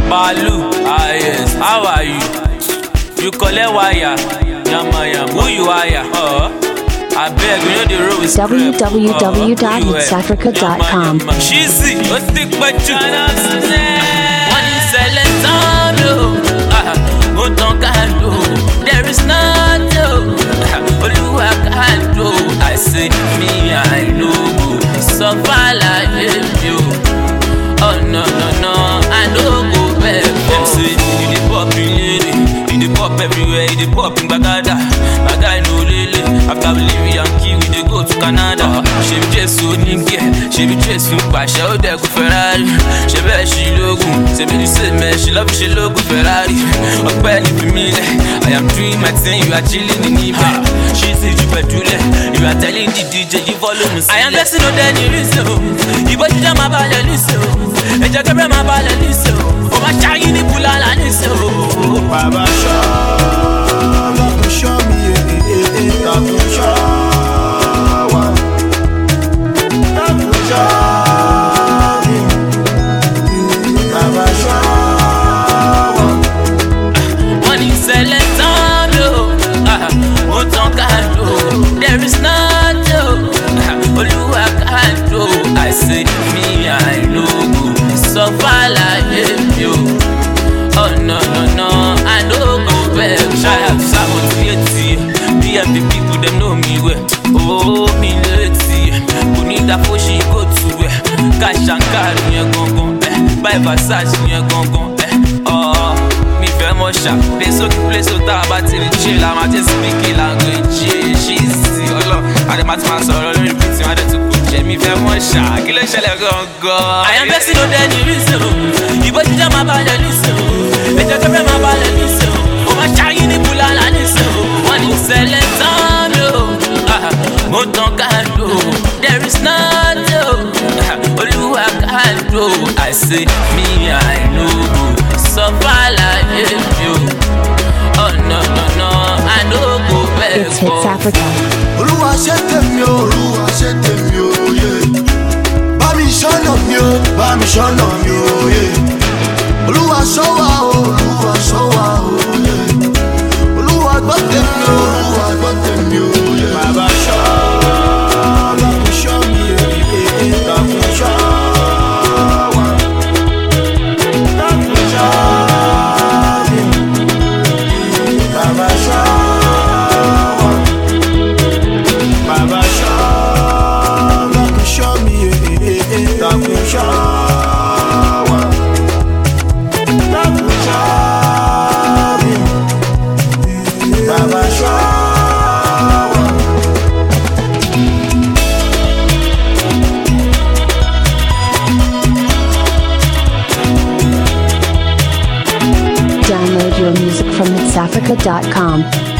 Balu, yes, how are you? You collect wire, yama yama. Who you are? I beg, you know the road is www.hitsafrica.com. Cheesy, what's the question? One is Celentano, Moton Kando. There is none, Oluwa Kando. I say, me, I know, so far like you. Oh, no, I know go back. Them say, you the pop in lady, you the pop everywhere, you the pop in Bagada. Bagada no lele, after we leave Yankee, we dey go to Canada. She be just so ninja, she be just so pasha, oh, there go Ferrari. She be she logo, say me the same man, she love she logo Ferrari. Oh, barely for me, I am doing my thing, you are chilling in Iba. She say you pedule, you are telling the DJ, you follow me. I am blessing on any reason, you but you jam about the listen. E jẹ́ kẹ́bẹ́ máa balẹ̀ níṣẹ́ o, ó máa ṣáyé ní bùlálà níṣẹ́ o. Bàbá ṣọ́, lọ́kùn ṣọ́ mi, lọ́kùn ṣọ́ wa. Lọ́kùn ṣọ́ mi, bàbá ṣọ́ wa. Wọ́n ní sẹ́lẹ̀ tán lò, ó tán ká lò, there is none lò, Olúwa ká lò, I say me I know. So far like you. Oh no, I don't go back. Try have someone to get you. BMP people, them know me well. Oh, me letty. Who need that for she go to Cash and card in your gongon. Buy Versace in your gongon. Oh, me very much sharp. Play so taba till the chill. I'm just speaking language. She's Allah. I dem at my sorrow. Repeating what they took. Me fẹ́ mọ̀ ṣá, kí ló ṣẹlẹ̀ gangan? I am blessing on any reason. Ìbò jíjà máa balẹ̀ nísìn. Ẹ̀jẹ̀ kẹ́fẹ́ máa balẹ̀ nísìn. Ó máa ṣáyé ní bùlálà nísìn. Wọ́n ní sẹ́lẹ̀ tán lò. Mo tàn ká lò. There is none lò. Olúwa ká lò. I say me I know. Suffer like you. Oh no, I know go back. It's Hits Africa. Olúwa ṣe tèmi o, Olúwa ṣe tèmi o, yeah. Bá mi ṣọ́nà mi o, bá mi ṣọ́nà mi o, yeah. Olúwa ṣọ́ wa o, Olúwa ṣọ́ wa o, yeah. Olúwa gbọ́ tèmi o, Olúwa gbọ́ tèmi o, yeah. Bàbá ṣọ́, lọ́kùn ṣọ́ mi, lọ́kùn ṣọ́ wa. Lọ́kùn ṣọ́ mi, bàbá ṣọ́. Baba show, lọ́kùn show me, lọ́kùn show wa. Lọ́kùn show me, Baba show wa. Download your music from hitsafrica.com.